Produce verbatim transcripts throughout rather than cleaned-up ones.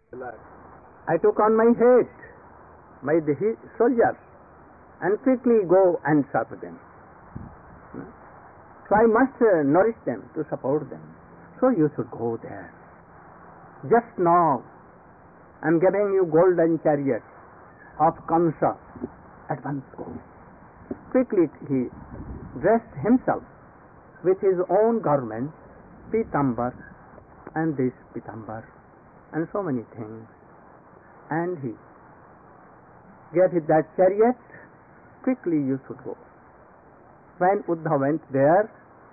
I took on my head my the soldiers and quickly go and serve them. So I must uh, nourish them to support them. So you should go there. Just now I am giving you golden chariot of Kamsa. At once go. Quickly he dressed himself with his own garments, pitambar, and this pitambar, and so many things. And he gave it that chariot. Quickly you should go. When Uddhav went there,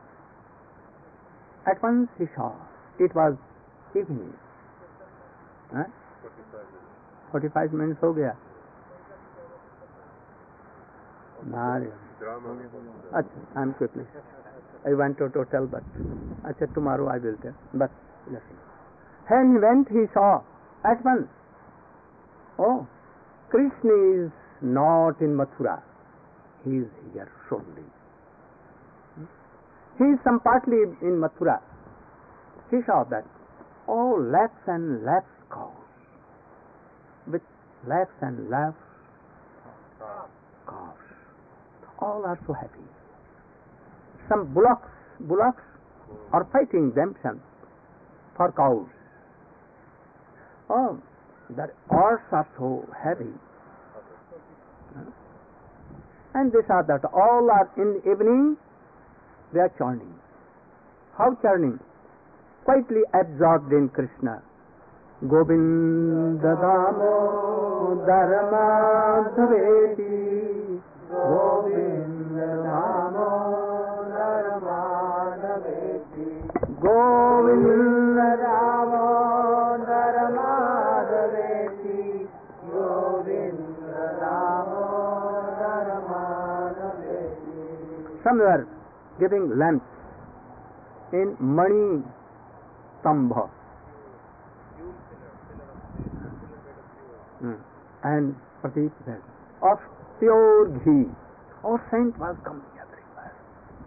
at once he saw it was evening. Huh? forty-five minutes हो गया. अच्छा, I am quickly. I wanted to tell, but अच्छा, tomorrow I will tell. But listen. When he went, he saw at once. Oh, Krishna is not in Mathura. He is here surely. He is some partly in Mathura. He saw that. Oh, lakhs and lakhs cows. With lakhs and lakhs cows. All are so happy. Some bullocks, bullocks are fighting themselves for cows. Oh, the horses are so heavy. And they saw that all are in the evening, they are churning. How churning? Quietly absorbed in Krishna. Govinda Damodar Madhaveti, Govinda Damodar Madhaveti, Govinda Damodar Madhaveti, Govinda Damodar Madhaveti. Some were giving lamps in Mani Stambha. Hmm. And Pradeep said, of pure ghee. Our scent was coming everywhere.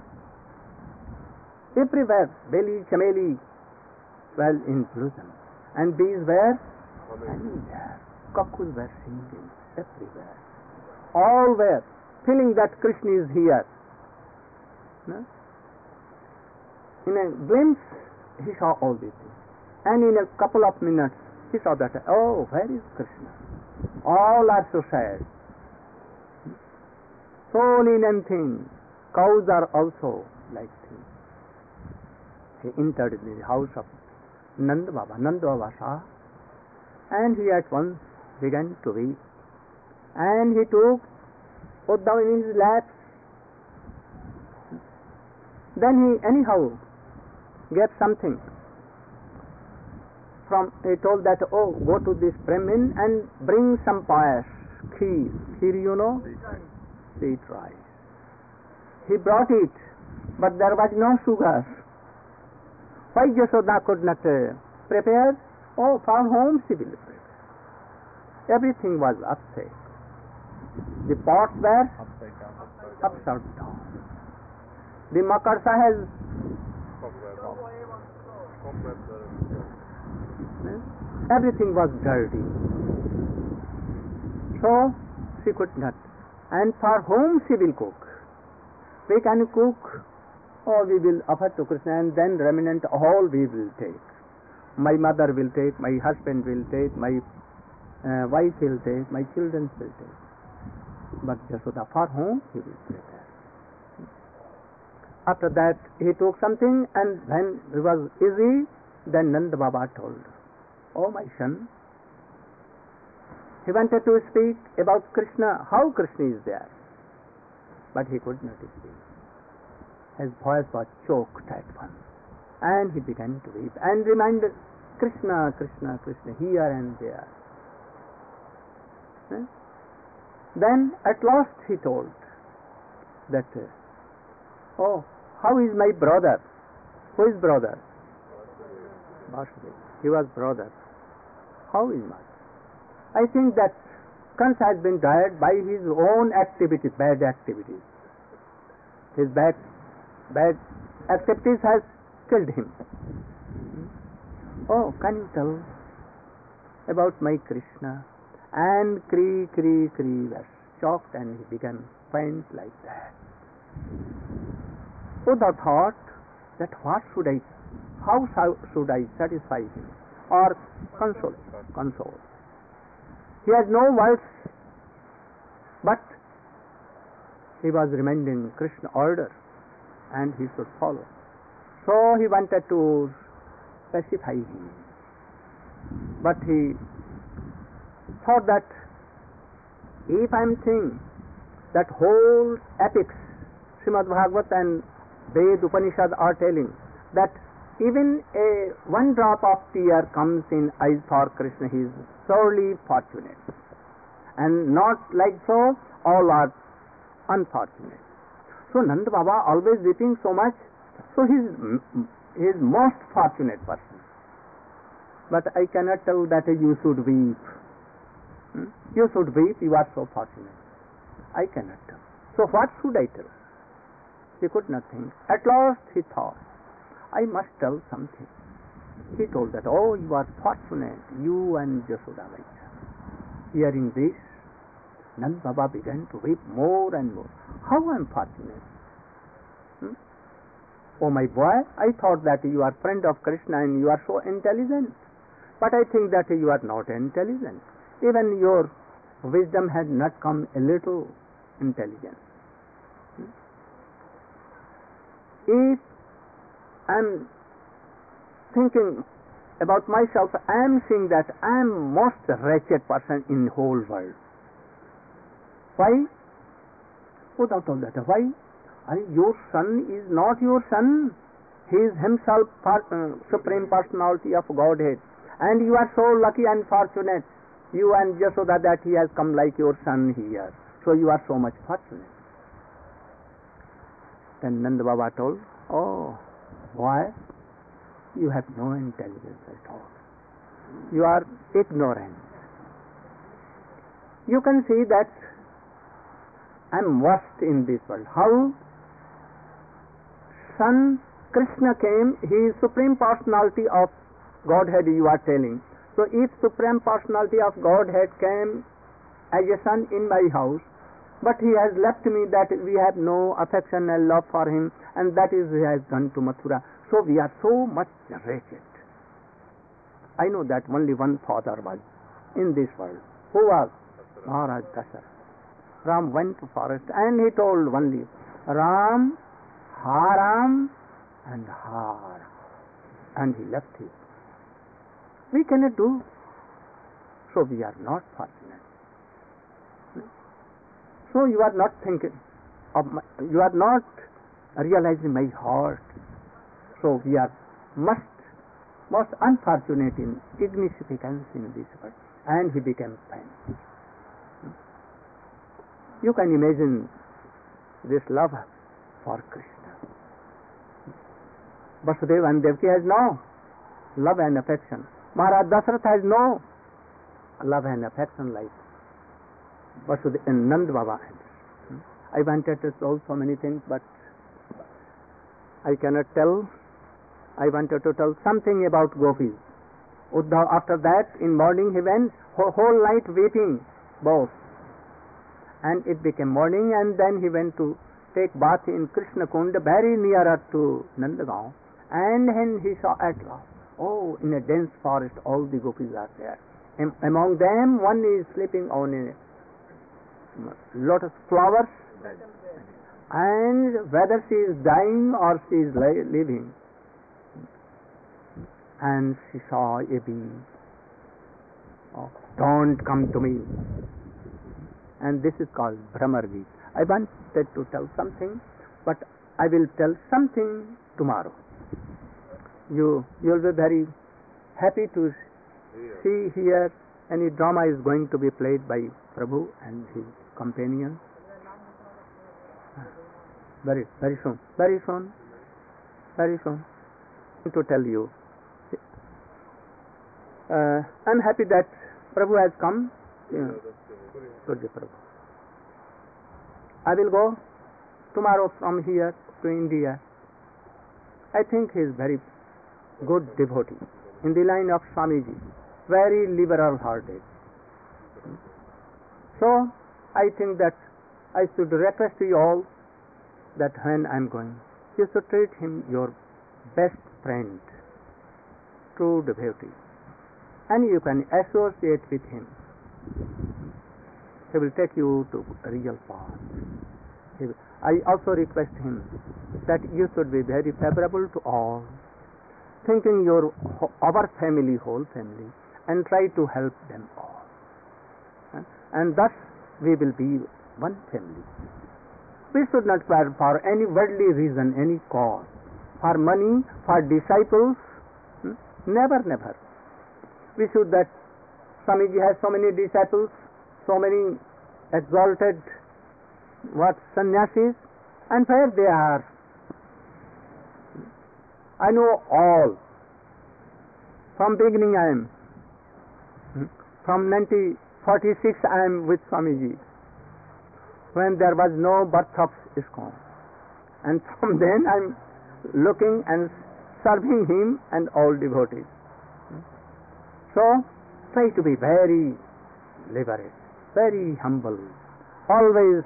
Everywhere, belly, chameli, well in blossom. And bees were everywhere. Cuckoos were singing everywhere. All were feeling that Krishna is here. No? In a glimpse, he saw all these things. And in a couple of minutes, he saw that, oh, where is Krishna? All are so sad. So lean and thin. Cows are also like thin. He entered in the house of Nanda Baba. Nanda Baba saw, and he at once began to weep. And he took Uddhav in his lap. Then he anyhow gave something. From he told that, oh, go to this Brahmin and bring some payas, kheer. Kheer, you know? Sweet rice. He brought it, but there was no sugar. Why Yashoda could not uh, prepare? Oh, for home she will prepare. Everything was upset. The pots were upside down. Upside down. The makarsa has everything was dirty. So she could not. And for whom she will cook? We can cook, or we will offer to Krishna, and then remnant all we will take. My mother will take, my husband will take, my uh, wife will take, my children will take. But Yashoda, for whom he will prepare. After that he took something, and when it was easy, then Nanda Baba told, oh my son, he wanted to speak about Krishna, how Krishna is there. But he could not speak. His voice was choked at once. And he began to weep and reminded Krishna, Krishna, Krishna, here and there. Eh? Then at last he told that, oh, how is my brother? Who is brother? Vasudeva. He was brother. How is my? I think that Kansa has been tired by his own activities, bad activities. His bad, bad activities has killed him. Oh, can you tell about my Krishna, and Kri Kri Kri was shocked, and he began faint like that. So the thought that what should I, how should I satisfy him or console? Console. He has no words, but he was reminding Krishna order, and he should follow. So he wanted to pacify him, but he thought that if I am saying that whole epics, Srimad Bhagavat and Ved Upanishad are telling that even a one drop of tear comes in eyes for Krishna, he is sorely fortunate, and not like so all are unfortunate. So Nanda Baba always weeping so much, so he is he is most fortunate person. But I cannot tell that you should weep. Hmm? You should weep, you are so fortunate. I cannot tell. So what should I tell? He could not think. At last he thought, I must tell something. He told that, oh, you are fortunate, you and Jasoda Vaisa. Hearing this, Nand Baba began to weep more and more. How I am fortunate. Hmm? Oh my boy, I thought that you are friend of Krishna and you are so intelligent. But I think that you are not intelligent. Even your wisdom had not come a little intelligence. Hmm? If I am thinking about myself, I am seeing that I am most wretched person in whole world. Why? Without all that, why? And your son is not your son. He is himself part, uh, Supreme Personality of Godhead. And you are so lucky and fortunate, you and Jasoda, that he has come like your son here. So you are so much fortunate. Then Nanda Baba told, oh, why? You have no intelligence at all. You are ignorant. You can see that I am worst in this world. How? Son Krishna came, he is Supreme Personality of Godhead, you are telling. So if Supreme Personality of Godhead came as a son in my house, but he has left me, that we have no affection and love for him, and that is he has gone to Mathura. So we are so much wretched. I know that only one father was in this world. Who was? Maharaj Dasharatha. Ram went to forest and he told only Ram, Haram and Har, and he left him. We cannot do. So we are not fortunate. So you are not thinking of my, you are not realizing my heart. So we are most, most unfortunate in insignificance in this world. And he became pain. You can imagine this love for Krishna. Vasudeva and Devaki has no love and affection. Maharaj Dasharatha has no love and affection like Vasudeva and Nand Baba. I wanted to tell so many things, but I cannot tell. I wanted to tell something about gopis. Uddhav, after that, in morning he went whole night weeping, both. And it became morning, and then he went to take bath in Krishna Kund, very nearer to Nandagaon. And then he saw at last, oh, in a dense forest, all the gopis are there. Am- among them, one is sleeping on a lotus flowers, and whether she is dying or she is li- living. And she saw a bee. Oh, don't come to me. And this is called Brahmar Geet. I wanted to tell something, but I will tell something tomorrow. You you will be very happy to see here any drama is going to be played by Prabhu and his companions. Very very soon, very soon, very soon. To tell you, uh, I'm happy that Prabhu has come. Yeah. Prabhu. I will go tomorrow from here to India. I think he is very good devotee in the line of Swamiji. very liberal-hearted. So, I think that I should request you all that when I am going, you should treat him your best friend, true devotee, and you can associate with him. He will take you to a real path. He will, I also request him that you should be very favorable to all, thinking your our family, whole family, and try to help them all. And thus we will be one family. We should not care for any worldly reason, any cause, for money, for disciples. Hmm? Never, never. We should that Swamiji has so many disciples, so many exalted what sannyasis, and where they are. I know all. From beginning I am. From nineteen forty-six I am with Swamiji, when there was no birth of ISKCON. And from then I am looking and serving him and all devotees. So, try to be very liberate, very humble, always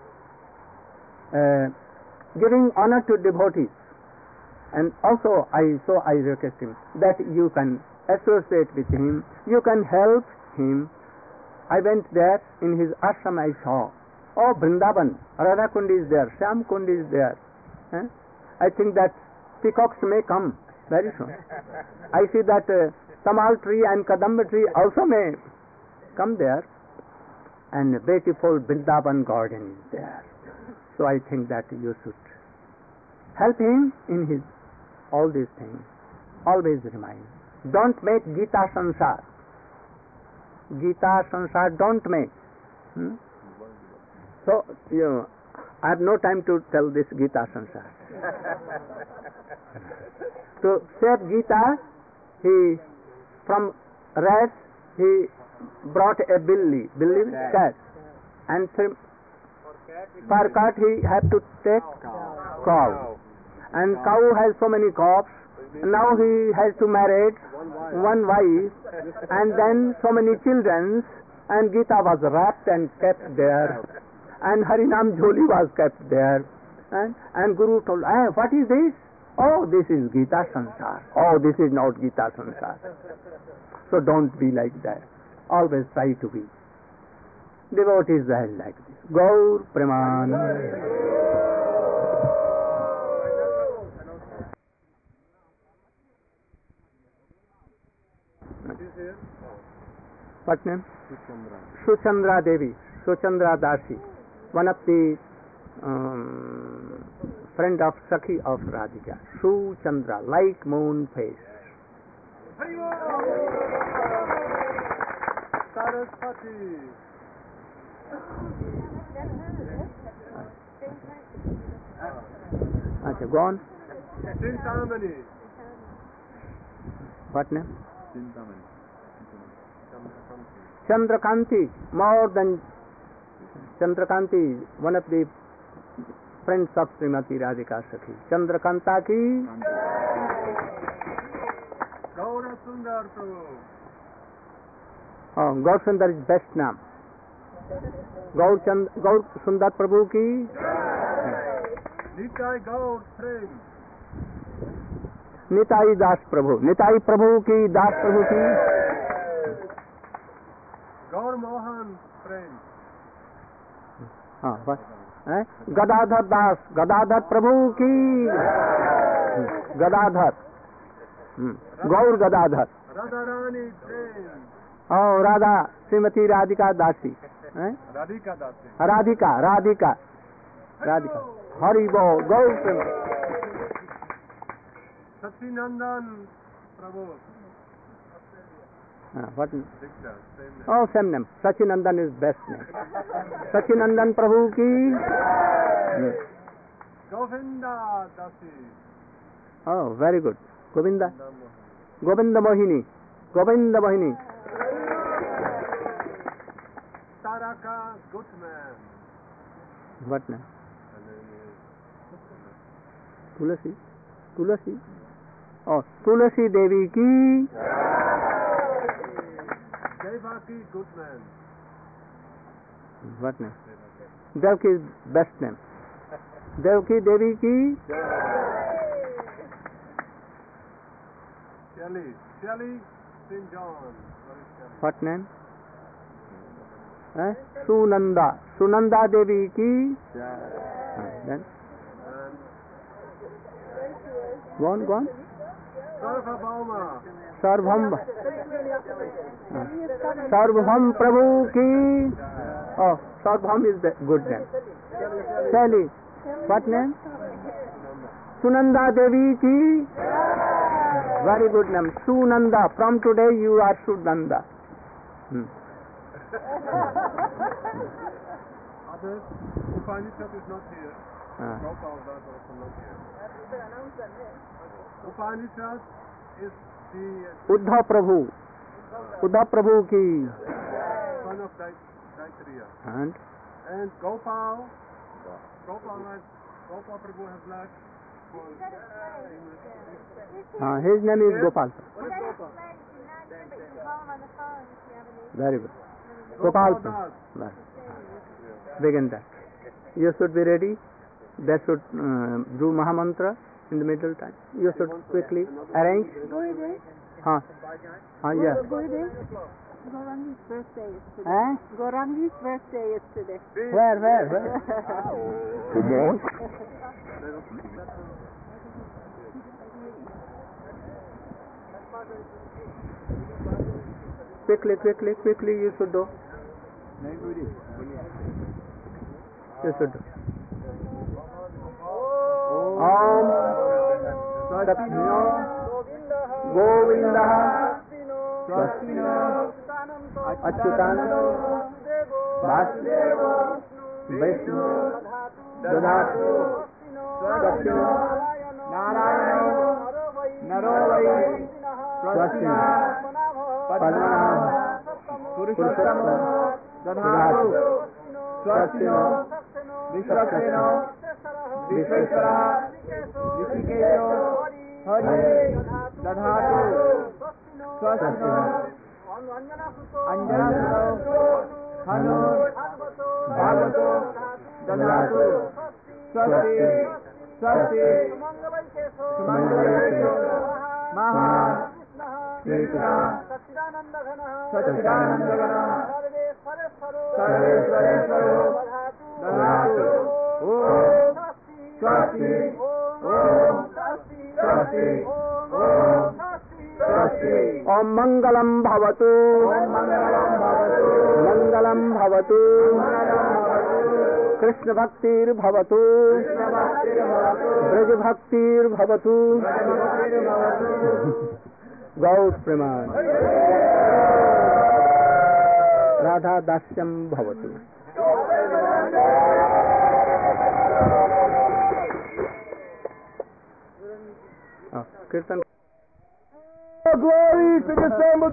uh, giving honor to devotees. And also, I so I request him that you can associate with him, you can help him. I went there in his ashram. I saw, oh, Vrindavan, Radha Kund is there, Shyam Kund is there. Eh? I think that peacocks may come very soon. I see that uh, Tamal tree and Kadamba tree also may come there, and a beautiful Vrindavan garden is there. So I think that you should help him in his all these things. Always remind. Don't make Gita Sansar. Gita Sansar don't make. Hmm? So, you know, I have no time to tell this Gita Sansar. To save Gita, he, from rats, he brought a billy, billy cat. And th- for cat he had to take cow. And cow has so many calves. Now he has to marry one wife, and then so many children, and Gita was wrapped and kept there, and Harinam Jholi was kept there, and, and Guru told, eh, what is this? Oh, this is Gita Sansar. Oh, this is not Gita Sansar. So don't be like that. Always try to be. Devotees are like this. Gaur Preman. What name? Suchandra Devi, Suchandra Dasi, one of the um, friend of Sakhi of Radhika. Suchandra, like moon face. Saraswati. Okay, go on. Chintamani. What name? Chintamani. Chandrakanti, more than Chandrakanti, one of the friends of Srimati Radhika Sakhi. Chandrakanta ki. Gaura Sundar Prabhu. Oh, Gaur Sundar is best name. Gaur, Chand, Gaur Sundar Prabhu ki. Nitai Gaur Prem. Nitai Das Prabhu. Nitai Prabhu ki, Das Prabhu ki. Gaur Mohan Prem. हाँ बस eh? Gadadhar दास गदाधर प्रभु की गदाधर गौर Gadadhar Radharani Prem. और राधा श्रीमती राधिका दासी eh? Radhika Dasi. Radhika Radhika Radhika Hari बोल गौर प्रेम Satyanandan Prabhu. हाँ what Dikta, same name. oh same name Sachinandan is best name Sachinandan प्रभु की Govinda Dasi. oh very good Govinda Govinda Mohini Govinda Mohini Taraka Gutman. what name Tulasi Tulasi oh Tulasi Devi की Devaki, good man. What name? Devaki is best name. Devaki Devi ki. Shelly, Shelly, Saint John. Where is Shelly? What name? Eh? Sunanda. Sunanda Devi ki. Ah, then And go on, go on. Sarvabhauma. Sarvabhaum. Ah. Sarvabhaum Prabhu ki. Oh, Sarvabhaum is the good name. Sally. What name? Sunanda Devi ki. Very good name. Sunanda. From today you are Sunanda. Hmm. Others, Upanishad is not here. Ah. Gopal Das also not here. Upanishad is the Uddhav Prabhu. Uddhav Prabhu ki. son of Dai- Daitriya. And And Gopal, Gopal has, Gopal Prabhu has left for ah, his name is Gopal. What is Gopal? Very good. Gopal. Das. Right. Begin that. You should be ready. That should uh, do Mahamantra in the middle time. You should quickly arrange. Huh. Huh, yeah. Gaurangi's birthday is today. Eh? Gaurangi's birthday is today. Where, where, where? Quickly, quickly, quickly you should do. You should do. Om Satyo Govinda Swastino Achyutano Vasudeva Vishnu Dadatu Swastino Narayano Narovai Swastino Padmanabha Purushottama Dadatu Swastino Vishwaseno Vishwesvara Vishikeso Hari Dadhatu Swastino Anjanasuto Hanu Bhagavato Dadhatu Swasti Swasti Sumangalaykeso Maha Krishna Satchidanandagana Sarvesvareshvaro Dadhatu Om Swasti Om Swasti Om Swasti Om Mangalam Bhavatu Mangalam Bhavatu Mangalam Bhavatu Krishna Bhaktir Bhavatu Krishna Bhaktir Bhavatu Braj Bhaktir Bhavatu Gaur Preman Radha Dasyam Bhavatu. Oh, Kirtan. Glory to the Same.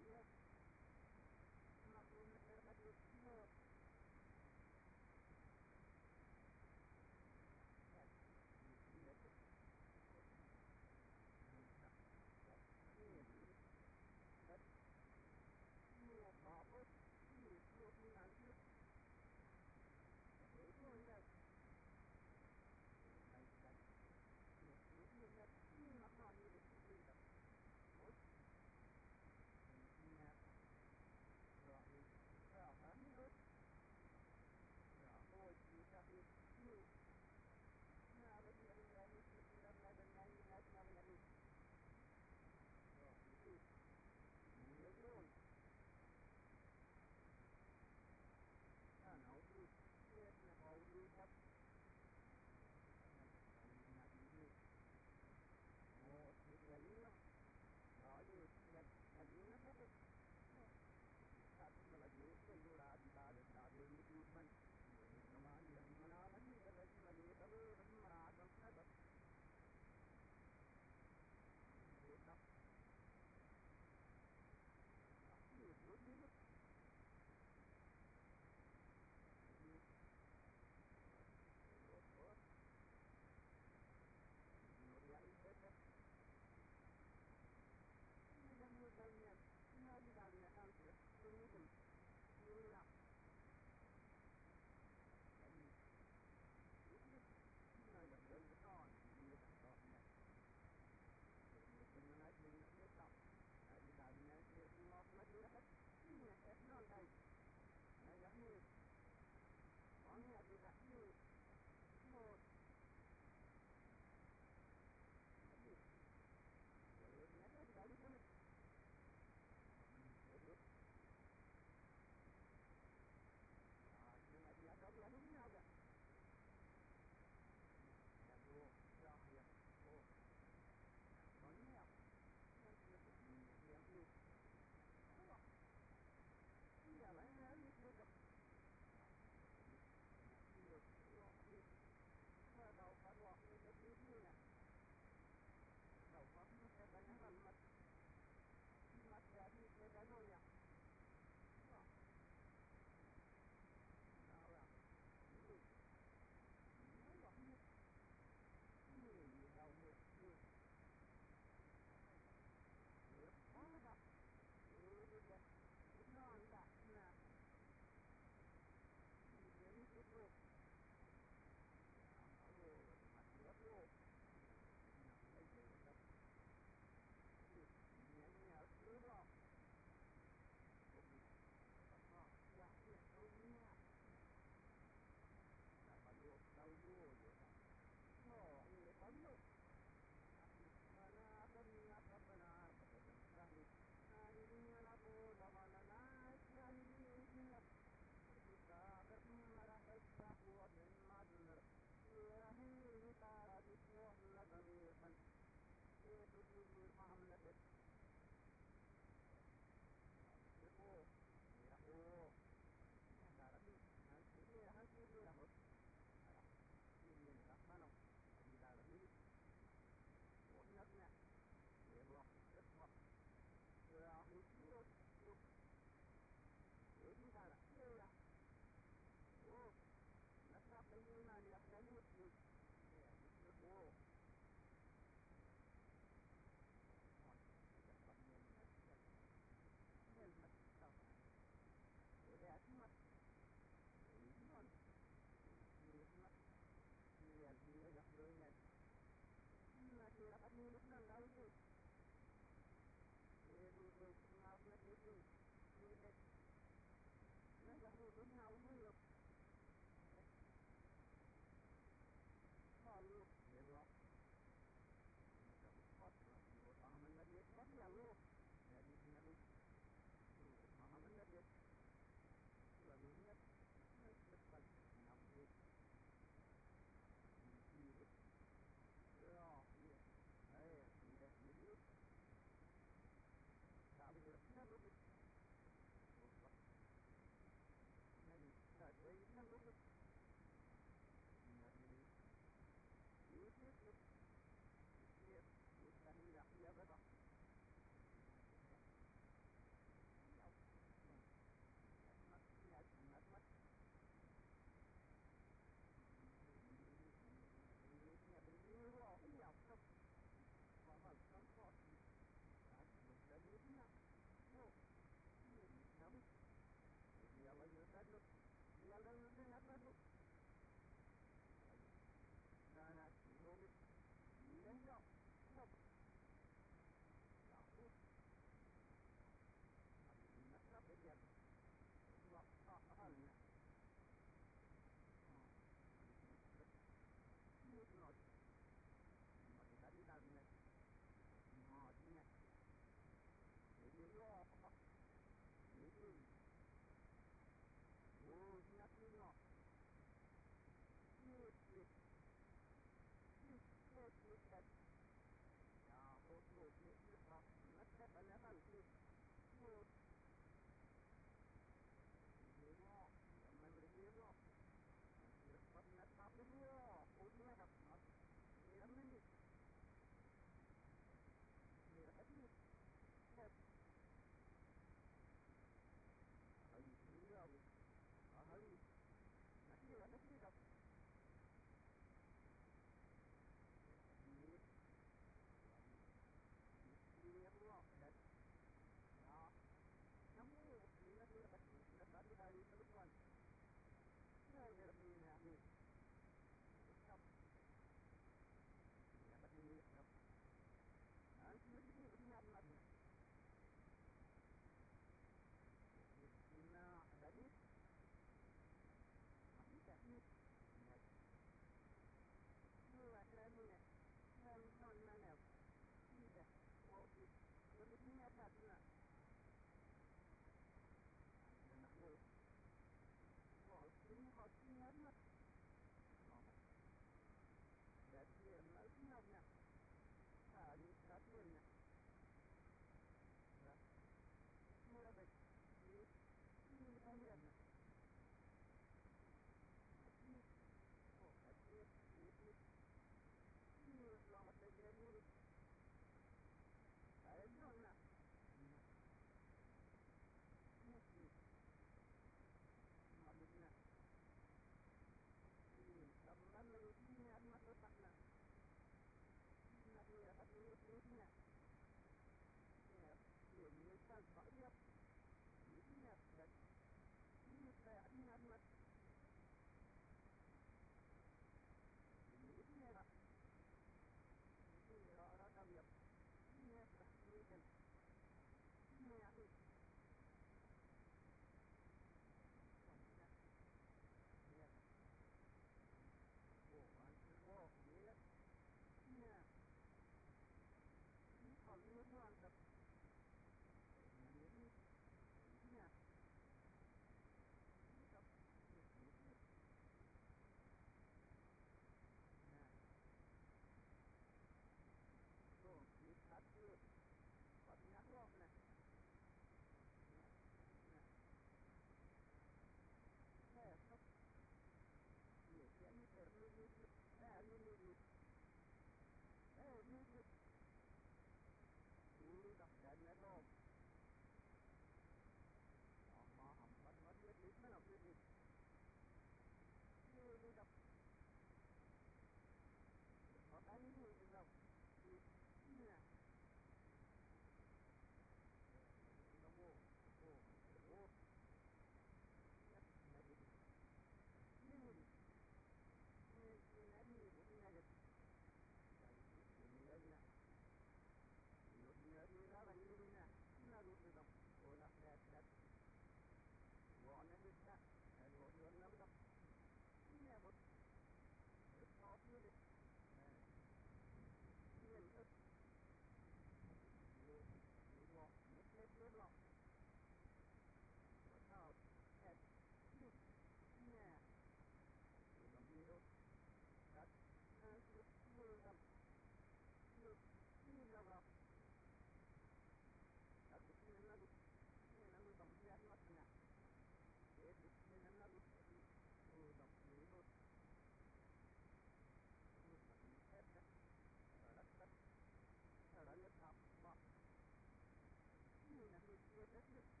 Hãy subscribe cho kênh Ghiền Mì Gõ để không bỏ lỡ những video hấp dẫn.